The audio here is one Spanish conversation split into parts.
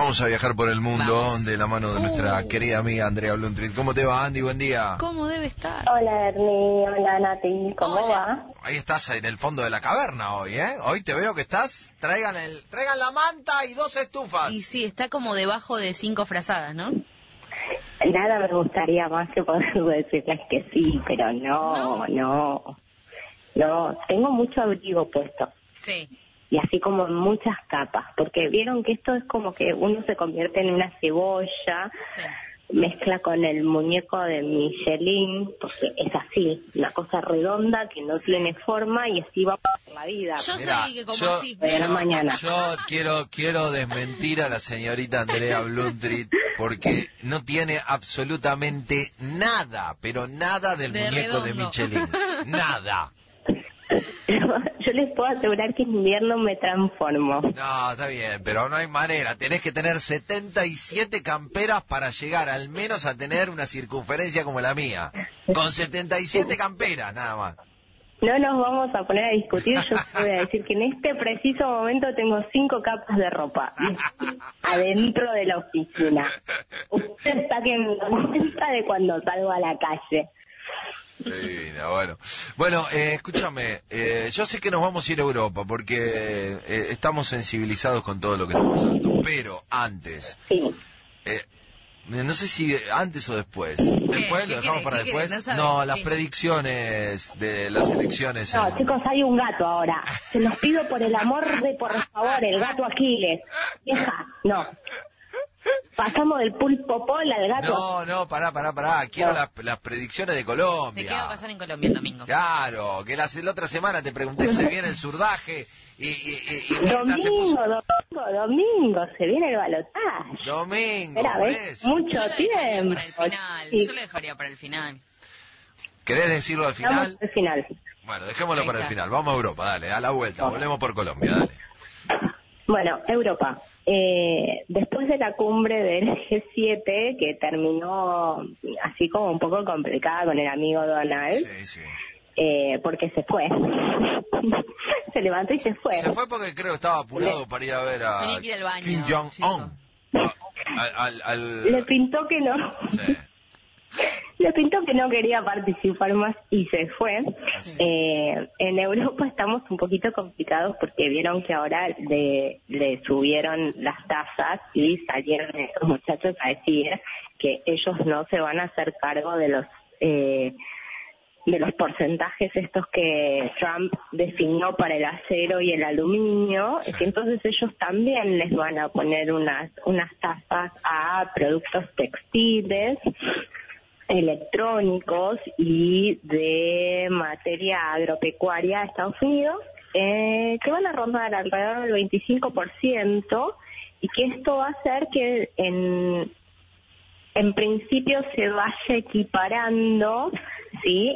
Vamos a viajar por el mundo. Vamos. De la mano de nuestra querida amiga Andrea Bluntrit. ¿Cómo te va, Andy? Buen día. ¿Cómo debe estar? Hola Ernie, hola Nati, ¿cómo Hola. va? Ahí estás en el fondo de la caverna hoy, ¿eh? Hoy te veo que estás... Traigan la manta y 2 estufas. Y sí, está como debajo de 5 frazadas, ¿no? Nada me gustaría más que poder decirles que sí, pero no, tengo mucho abrigo puesto. Sí. Y así como en muchas capas, porque vieron que esto es como que uno se convierte en una cebolla, Sí. mezcla con el muñeco de Michelin, porque es así, una cosa redonda que no tiene forma y así va por la vida. Yo Mirá, sé que como yo- así. De la mañana. Yo quiero desmentir a la señorita Andrea Bluntrit porque no tiene absolutamente nada, pero nada del De muñeco de redondo. Michelin. Nada. Yo les puedo asegurar que en invierno me transformo. No, está bien, pero no hay manera. Tenés que tener 77 camperas para llegar al menos a tener una circunferencia como la mía. Con 77 camperas, nada más. No nos vamos a poner a discutir, yo te voy a decir que en este preciso momento tengo 5 capas de ropa adentro de la oficina. Ustedes saquen cuenta de cuando salgo a la calle. Divina, bueno, escúchame, yo sé que nos vamos a ir a Europa porque estamos sensibilizados con todo lo que está pasando, pero antes, Sí. no sé si antes o después. Después ¿Qué lo dejamos querés? para ¿Qué después. querés? No sabés. No, las Sí. predicciones de las elecciones. No, chicos, hay un gato ahora. Se los pido por el amor de, por favor, el gato Aquiles. Vieja, no. Pasamos del pulpo pola al gato. No, pará. Quiero las predicciones de Colombia. ¿De qué va a pasar en Colombia el domingo? Claro, que la otra semana te pregunté si viene el surdaje y Mirta se puso... Domingo, se viene el balotaje. Domingo, Espera, por ¿ves? eso. Mucho Yo lo dejaría tiempo. para el final. Sí. Yo lo dejaría para el final. ¿Querés decirlo al final? Vamos al final. Bueno, dejémoslo Ahí para el está. final. Vamos a Europa, dale, a la vuelta. Volvemos por Colombia, dale. Bueno, Europa. Después de la cumbre del G7, que terminó así como un poco complicada con el amigo Donald, Sí. porque se fue. Se levantó y se fue. Se fue porque creo que estaba apurado para ir a ver a Tenía que ir al baño, Kim Jong-un. Le pintó que no. Sí. Le pintó que no quería participar más y se fue. En Europa estamos un poquito complicados porque vieron que ahora le subieron las tasas y salieron estos muchachos a decir que ellos no se van a hacer cargo de los porcentajes estos que Trump definió para el acero y el aluminio, que entonces ellos también les van a poner unas tasas a productos textiles, electrónicos y de materia agropecuaria a Estados Unidos, que van a rondar alrededor del 25%, y que esto va a hacer que en principio se vaya equiparando, ¿sí?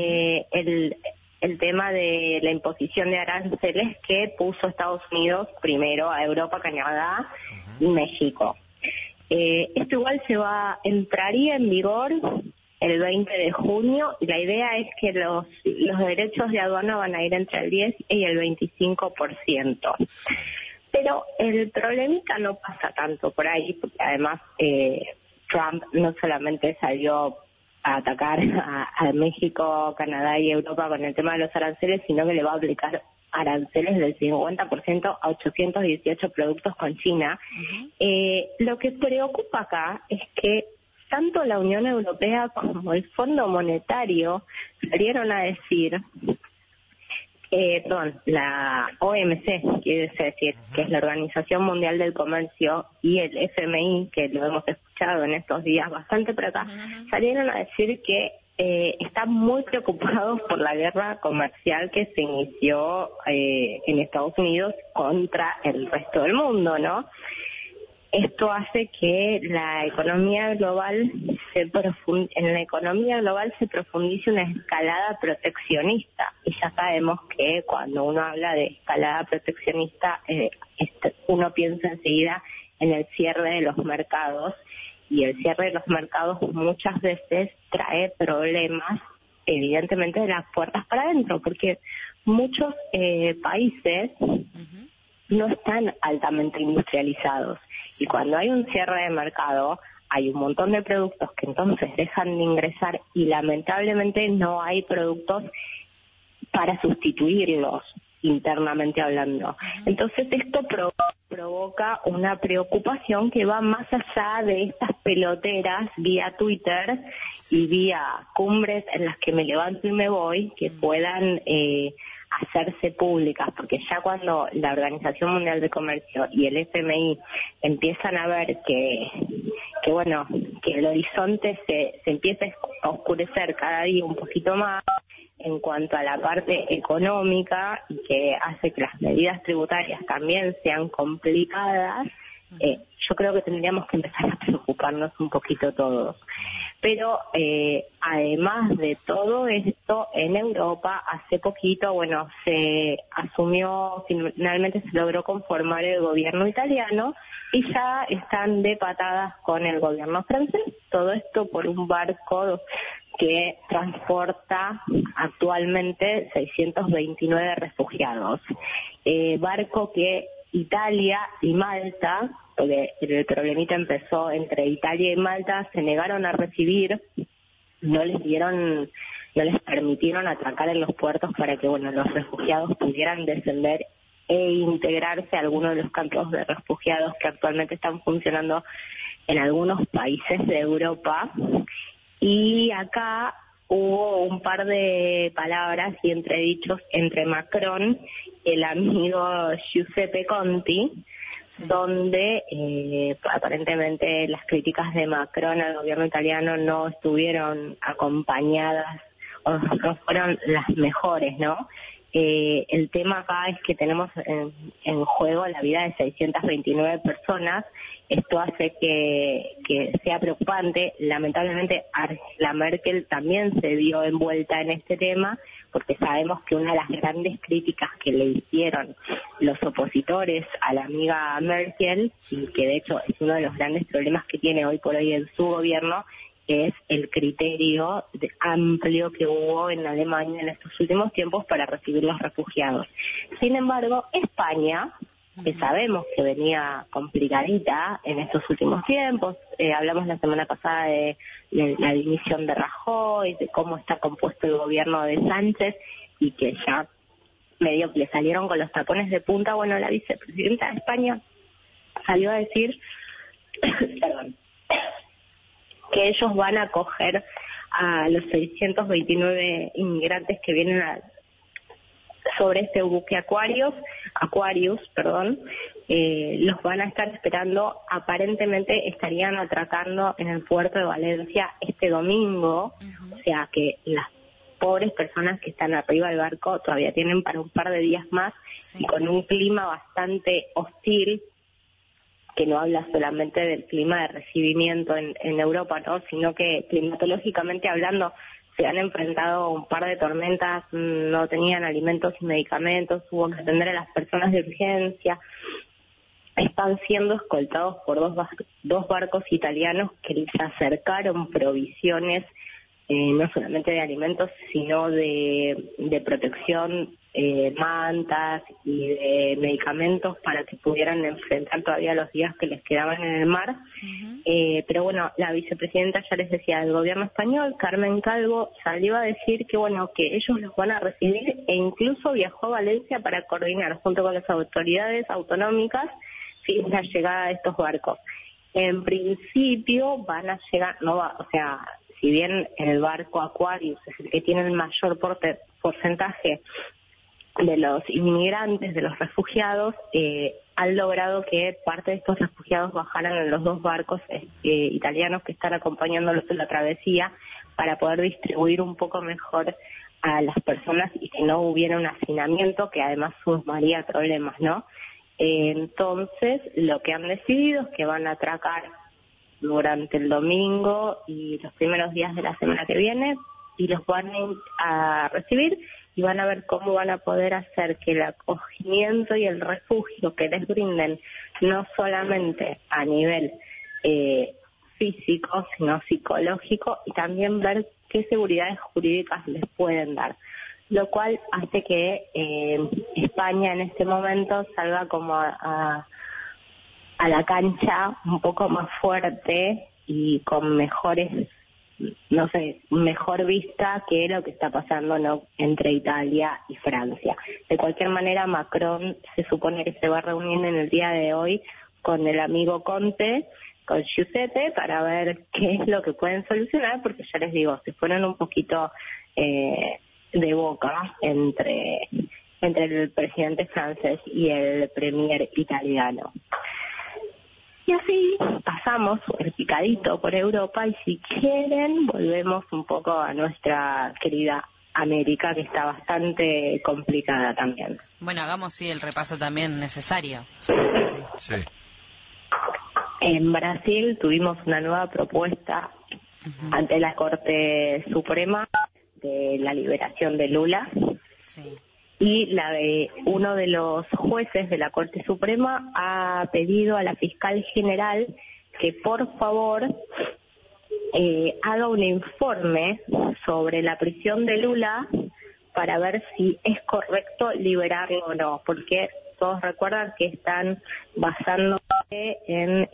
El tema de la imposición de aranceles que puso Estados Unidos primero a Europa, Canadá y México. Esto igual entraría en vigor el 20 de junio y la idea es que los derechos de aduana van a ir entre el 10 y el 25%. Pero el problemita no pasa tanto por ahí, porque además Trump no solamente salió a atacar a México, Canadá y Europa con el tema de los aranceles, sino que le va a aplicar aranceles del 50% a 818 productos con China. Lo que preocupa acá es que tanto la Unión Europea como el Fondo Monetario salieron a decir, la OMC, quiere decir, que es la Organización Mundial del Comercio, y el FMI, que lo hemos escuchado en estos días bastante por acá, salieron a decir que están muy preocupados por la guerra comercial que se inició en Estados Unidos contra el resto del mundo, ¿no? Esto hace que la economía global en la economía global se profundice una escalada proteccionista, y ya sabemos que cuando uno habla de escalada proteccionista uno piensa enseguida en el cierre de los mercados, y el cierre de los mercados muchas veces trae problemas, evidentemente, de las puertas para adentro, porque muchos países no están altamente industrializados. Y cuando hay un cierre de mercado, hay un montón de productos que entonces dejan de ingresar y lamentablemente no hay productos para sustituirlos internamente hablando. Entonces esto provoca una preocupación que va más allá de estas peloteras vía Twitter y vía cumbres en las que me levanto y me voy, que puedan hacerse públicas, porque ya cuando la Organización Mundial de Comercio y el FMI empiezan a ver que bueno, que el horizonte se empieza a oscurecer cada día un poquito más en cuanto a la parte económica y que hace que las medidas tributarias también sean complicadas, yo creo que tendríamos que empezar a preocuparnos un poquito todos. Pero además de todo esto, en Europa hace poquito, bueno, se asumió, finalmente se logró conformar el gobierno italiano y ya están de patadas con el gobierno francés. Todo esto por un barco que transporta actualmente 629 refugiados. Barco que Italia y Malta, porque el problemita empezó entre Italia y Malta, se negaron a recibir, no les permitieron atracar en los puertos para que bueno los refugiados pudieran descender e integrarse a algunos de los campos de refugiados que actualmente están funcionando en algunos países de Europa. Y acá hubo un par de palabras y entredichos entre Macron y el amigo Giuseppe Conte, donde aparentemente las críticas de Macron al gobierno italiano no estuvieron acompañadas o no fueron las mejores, ¿no? El tema acá es que tenemos en juego la vida de 629 personas. Esto hace que sea preocupante. Lamentablemente Angela Merkel también se vio envuelta en este tema, porque sabemos que una de las grandes críticas que le hicieron los opositores a la amiga Merkel, y que de hecho es uno de los grandes problemas que tiene hoy por hoy en su gobierno, es el criterio amplio que hubo en Alemania en estos últimos tiempos para recibir los refugiados. Sin embargo, España, que sabemos que venía complicadita en estos últimos tiempos, hablamos la semana pasada de la dimisión de Rajoy, de cómo está compuesto el gobierno de Sánchez, y que ya medio que le salieron con los tapones de punta. Bueno, la vicepresidenta de España salió a decir perdón, que ellos van a acoger a los 629 inmigrantes que vienen sobre este buque Aquarius, los van a estar esperando. Aparentemente estarían atracando en el puerto de Valencia este domingo, o sea que las pobres personas que están arriba del barco todavía tienen para un par de días más, y con un clima bastante hostil, que no habla solamente del clima de recibimiento en Europa, ¿no? Sino que climatológicamente hablando se han enfrentado a un par de tormentas, no tenían alimentos y medicamentos, hubo que atender a las personas de urgencia. Están siendo escoltados por dos barcos italianos que les acercaron provisiones, no solamente de alimentos, sino de protección, mantas y de medicamentos para que pudieran enfrentar todavía los días que les quedaban en el mar. Pero bueno, la vicepresidenta, ya les decía, del gobierno español, Carmen Calvo, salió a decir que bueno, que ellos los van a recibir, e incluso viajó a Valencia para coordinar junto con las autoridades autonómicas la llegada de estos barcos. En principio van a llegar, si bien el barco Aquarius es el que tiene el mayor porcentaje de los inmigrantes, de los refugiados, han logrado que parte de estos refugiados bajaran en los dos barcos italianos que están acompañándolos en la travesía, para poder distribuir un poco mejor a las personas y que no hubiera un hacinamiento que además sumaría problemas, ¿no? Entonces, lo que han decidido es que van a atracar durante el domingo y los primeros días de la semana que viene, y los van a recibir y van a ver cómo van a poder hacer que el acogimiento y el refugio que les brinden, no solamente a nivel físico, sino psicológico, y también ver qué seguridades jurídicas les pueden dar. lo cual hace que España en este momento salga como a la cancha un poco más fuerte y con mejores, no sé, mejor vista que lo que está pasando, ¿no?, entre Italia y Francia. De cualquier manera, Macron se supone que se va a reunir en el día de hoy con el amigo Conte, con Giuseppe, para ver qué es lo que pueden solucionar, porque ya les digo, se fueron un poquito de boca entre el presidente francés y el premier italiano. Y así pasamos el picadito por Europa y si quieren volvemos un poco a nuestra querida América, que está bastante complicada también. Bueno, hagamos sí el repaso también necesario. Sí. En Brasil tuvimos una nueva propuesta ante la Corte Suprema de la liberación de Lula. Sí. Y la de uno de los jueces de la Corte Suprema ha pedido a la fiscal general que por favor haga un informe sobre la prisión de Lula para ver si es correcto liberarlo o no, porque todos recuerdan que están basándose en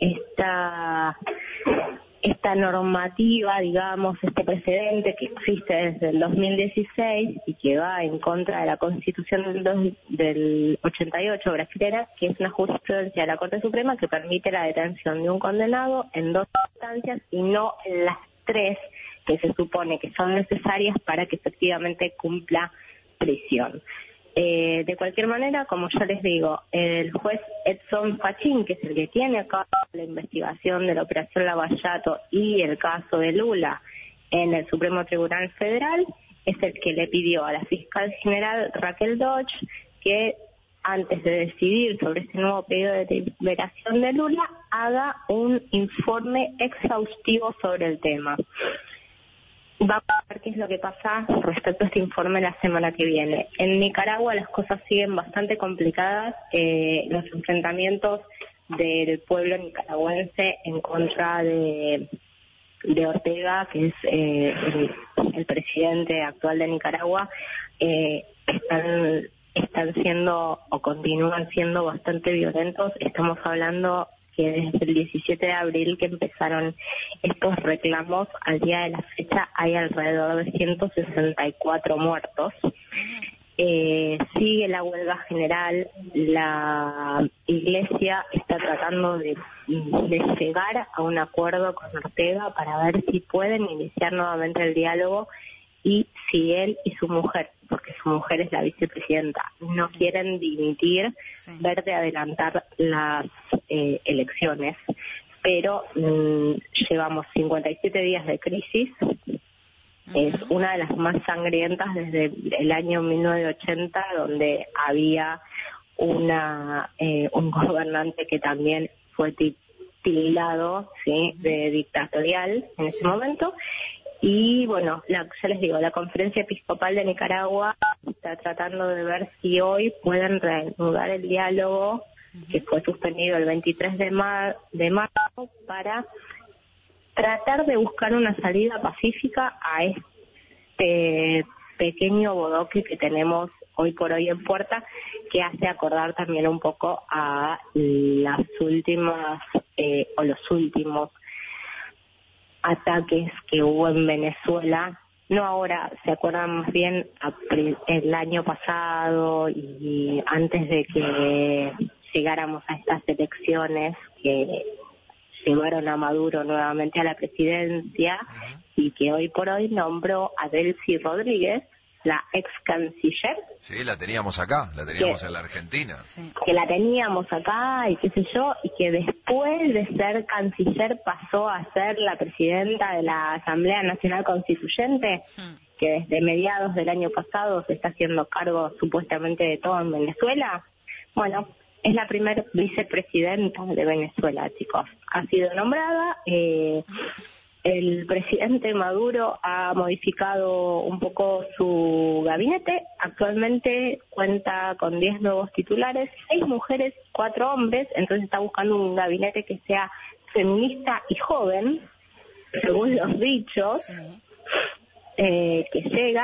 esta normativa, digamos, este precedente que existe desde el 2016 y que va en contra de la Constitución del 88 brasilera, que es una jurisprudencia de la Corte Suprema que permite la detención de un condenado en 2 instancias y no en las 3 que se supone que son necesarias para que efectivamente cumpla prisión. De cualquier manera, como yo les digo, el juez Edson Fachin, que es el que tiene a cabo la investigación de la Operación Lavallato y el caso de Lula en el Supremo Tribunal Federal, es el que le pidió a la fiscal general Raquel Dodge que antes de decidir sobre este nuevo pedido de liberación de Lula, haga un informe exhaustivo sobre el tema. Vamos a ver qué es lo que pasa respecto a este informe la semana que viene. En Nicaragua las cosas siguen bastante complicadas. Los enfrentamientos del pueblo nicaragüense en contra de Ortega, que es el presidente actual de Nicaragua, están siendo o continúan siendo bastante violentos. Estamos hablando que desde el 17 de abril que empezaron estos reclamos, al día de la fecha hay alrededor de 164 muertos. Sigue la huelga general, la Iglesia está tratando de llegar a un acuerdo con Ortega para ver si pueden iniciar nuevamente el diálogo y si él y su mujer, porque su mujer es la vicepresidenta, no quieren dimitir, ver de adelantar las elecciones. Pero llevamos 57 días de crisis, es una de las más sangrientas desde el año 1980, donde había un gobernante que también fue tildado, ¿sí?, de dictatorial en ese momento. Y bueno, ya les digo, la Conferencia Episcopal de Nicaragua está tratando de ver si hoy pueden reanudar el diálogo que fue suspendido el 23 de marzo para tratar de buscar una salida pacífica a este pequeño bodoque que tenemos hoy por hoy en puerta, que hace acordar también un poco a las últimas o los últimos ataques que hubo en Venezuela, no ahora, se acuerdan más bien el año pasado y antes de que llegáramos a estas elecciones que llevaron a Maduro nuevamente a la presidencia y que hoy por hoy nombró a Delcy Rodríguez, la ex canciller. Sí, la teníamos acá, la teníamos en la Argentina. Sí. Que la teníamos acá y qué sé yo, y que después de ser canciller pasó a ser la presidenta de la Asamblea Nacional Constituyente, que desde mediados del año pasado se está haciendo cargo supuestamente de todo en Venezuela. Bueno, es la primera vicepresidenta de Venezuela, chicos. Ha sido nombrada. El presidente Maduro ha modificado un poco su gabinete. Actualmente cuenta con 10 nuevos titulares, 6 mujeres, 4 hombres. Entonces está buscando un gabinete que sea feminista y joven, según los dichos que llegan.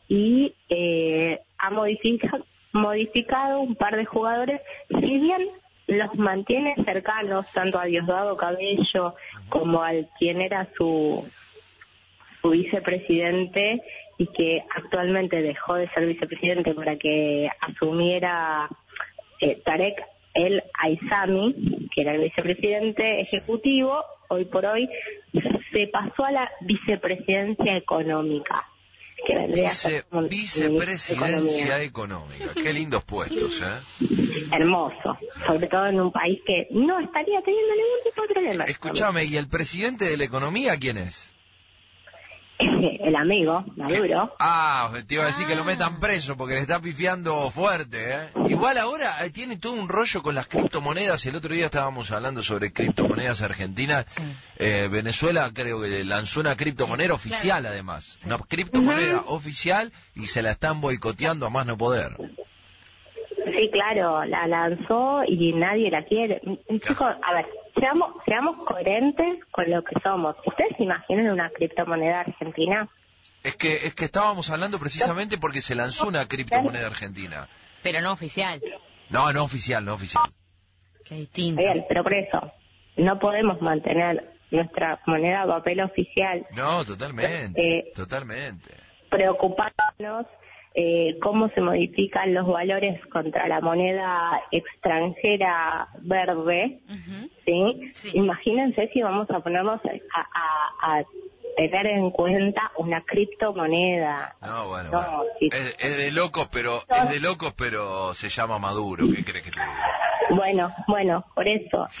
y ha modificado un par de jugadores, si bien los mantiene cercanos tanto a Diosdado Cabello como al quien era su vicepresidente y que actualmente dejó de ser vicepresidente para que asumiera Tarek El Aissami, que era el vicepresidente ejecutivo. Hoy por hoy se pasó a la vicepresidencia económica, que vendría a ser como vicepresidencia económica. Qué lindos puestos, hermoso, sobre todo en un país que no estaría teniendo ningún tipo de problema. Escúchame, ¿y el presidente de la economía quién es? El amigo Maduro. Te iba a decir que lo metan preso porque le está pifiando fuerte, Igual ahora tiene todo un rollo con las criptomonedas. El otro día estábamos hablando sobre criptomonedas argentinas. Sí. Venezuela creo que lanzó una criptomoneda oficial, claro. Además. Sí. Una criptomoneda oficial y se la están boicoteando a más no poder. Sí, claro, la lanzó y nadie la quiere. Chicos, a ver, seamos coherentes con lo que somos. ¿Ustedes se imaginan una criptomoneda argentina? Es que estábamos hablando precisamente porque se lanzó una criptomoneda argentina. Pero no oficial. No oficial. Qué distinto. Bien, pero por eso, no podemos mantener nuestra moneda papel oficial. No, totalmente. Preocuparnos cómo se modifican los valores contra la moneda extranjera verde, ¿sí? Sí. Imagínense si vamos a ponernos a tener en cuenta una criptomoneda. Bueno. Sí. Es de locos, pero se llama Maduro. ¿Qué crees que te diga? Bueno, por eso.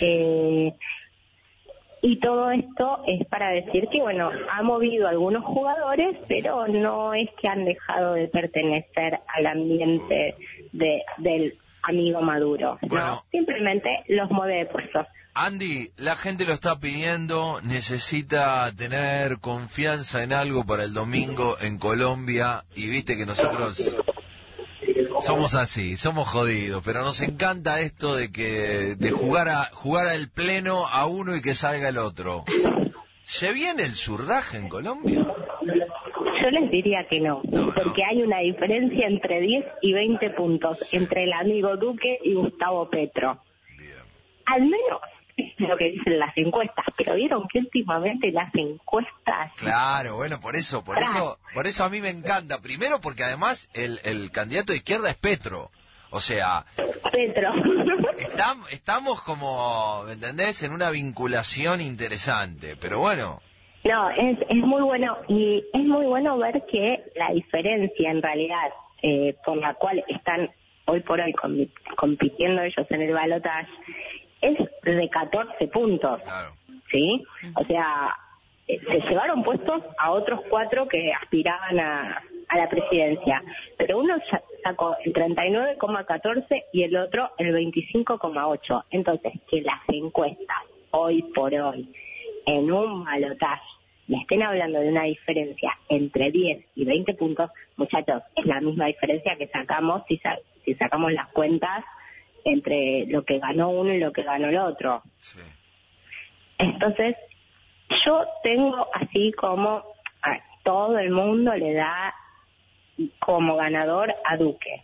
Y todo esto es para decir que, ha movido a algunos jugadores, pero no es que han dejado de pertenecer al ambiente del amigo Maduro. Bueno, ¿no? Simplemente los mueve de puestos. Andy, la gente lo está pidiendo, necesita tener confianza en algo para el domingo en Colombia, y viste que nosotros somos así, somos jodidos, pero nos encanta esto de jugar al pleno a uno y que salga el otro. ¿Se viene el zurdaje en Colombia? Yo les diría que no, porque hay una diferencia entre 10 y 20 puntos entre el amigo Duque y Gustavo Petro. Bien. Al menos es lo que dicen las encuestas, pero vieron que últimamente las encuestas... Claro, por eso a mí me encanta. Primero porque además el candidato de izquierda es Petro. O sea... Petro. Estamos como, ¿me entendés? En una vinculación interesante, pero bueno... No, es muy bueno, y es muy bueno ver que la diferencia en realidad por la cual están hoy por hoy compitiendo ellos en el balotaje es de 14 puntos, claro. ¿Sí? O sea, se llevaron puestos a otros 4 que aspiraban a la presidencia, pero uno sacó el 39,14 y el otro el 25,8. Entonces, que las encuestas hoy por hoy en un balotaje me estén hablando de una diferencia entre 10 y 20 puntos, muchachos, es la misma diferencia que sacamos si sacamos las cuentas entre lo que ganó uno y lo que ganó el otro. Sí. Entonces, yo tengo así como a todo el mundo le da como ganador a Duque.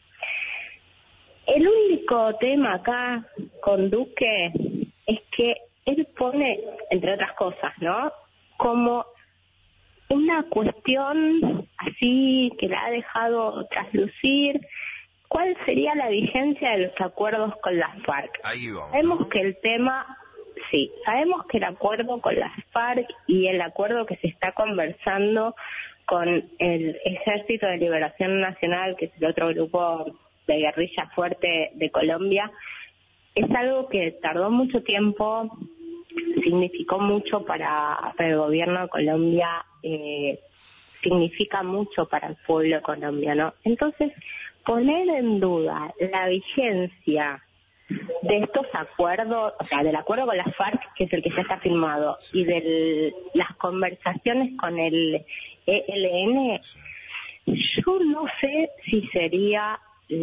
El único tema acá con Duque es que él pone, entre otras cosas, ¿no?, como una cuestión así que la ha dejado traslucir. ¿Cuál sería la vigencia de los acuerdos con las FARC? Ahí vamos. Sabemos que el tema, sí, sabemos que el acuerdo con las FARC y el acuerdo que se está conversando con el Ejército de Liberación Nacional, que es el otro grupo de guerrilla fuerte de Colombia, es algo que tardó mucho tiempo, significó mucho para el gobierno de Colombia, significa mucho para el pueblo colombiano. Entonces, poner en duda la vigencia de estos acuerdos, o sea, del acuerdo con las FARC, que es el que ya está firmado, y de las conversaciones con el ELN, yo no sé si sería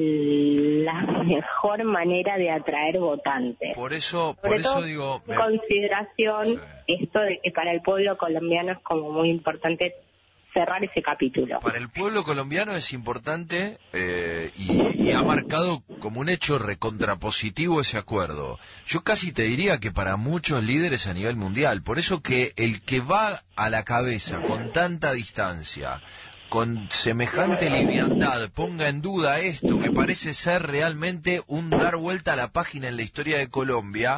la mejor manera de atraer votantes. Por eso digo... En consideración esto de que para el pueblo colombiano es como muy importante cerrar ese capítulo. Para el pueblo colombiano es importante y ha marcado como un hecho recontrapositivo ese acuerdo. Yo casi te diría que para muchos líderes a nivel mundial. Por eso que el que va a la cabeza con tanta distancia, con semejante liviandad, ponga en duda esto que parece ser realmente un dar vuelta a la página en la historia de Colombia,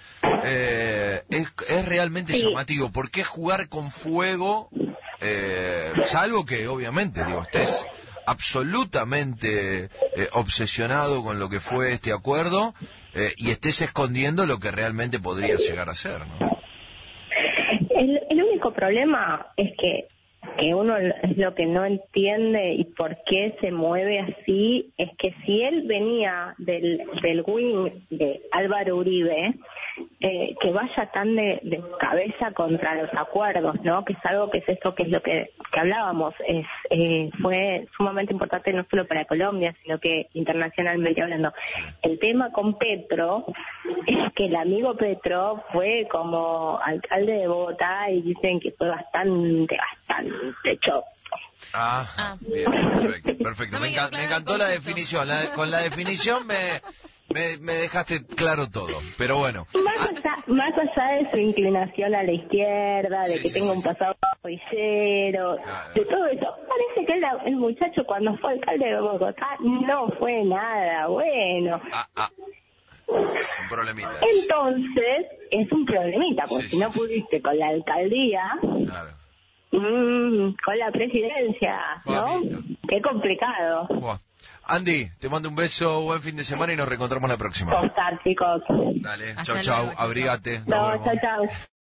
es realmente llamativo. ¿Por qué jugar con fuego? Salvo que obviamente, digo, estés absolutamente obsesionado con lo que fue este acuerdo y estés escondiendo lo que realmente podría llegar a ser, ¿no? El único problema es que uno es lo que no entiende y por qué se mueve así, es que si él venía del wing de Álvaro Uribe, que vaya tan de cabeza contra los acuerdos, ¿no? Que es algo que es esto, que es lo que hablábamos, fue sumamente importante no solo para Colombia, sino que internacionalmente hablando. El tema con Petro es que el amigo Petro fue como alcalde de Bogotá y dicen que fue bastante choto. Bien, perfecto. No me encantó la definición. Con la definición me dejaste claro todo, pero bueno. Más allá de su inclinación a la izquierda, de que tenga un pasado pollero, de todo eso, parece que el muchacho cuando fue alcalde de Bogotá no fue nada bueno. Un problemita. Entonces, es un problemita, porque si no pudiste con la alcaldía, con la presidencia, ¿no? Qué complicado. Andy, te mando un beso, buen fin de semana y nos reencontramos la próxima. ¿Cómo están, chicos? Dale, Hasta chau, luego, abrígate. No, chau.